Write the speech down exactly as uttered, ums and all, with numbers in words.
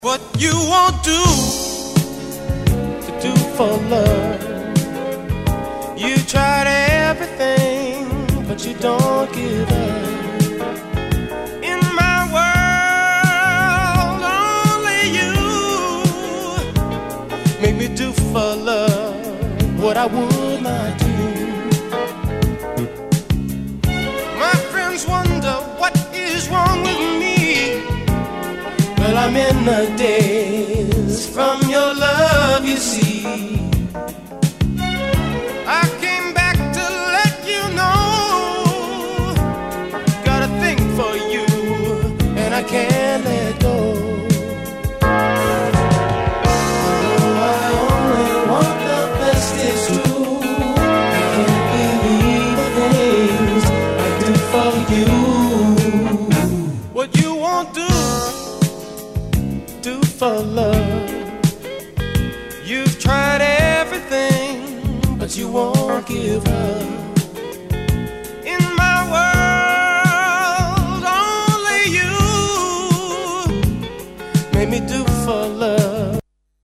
What you won't do to do for love. You tried everything, but you don't give up. In my world, only you make me do for love what I would not do. My friends wonder what is wrong with me. Well, I'm in the daze from your love, you see. I came back to let you know, got a thing for you, and I can't let go. Oh, I only want the best, it's true. I can't believe the things I do for you. What you won't do do for love. You've tried everything, but you won't give up. In my world, only you made me do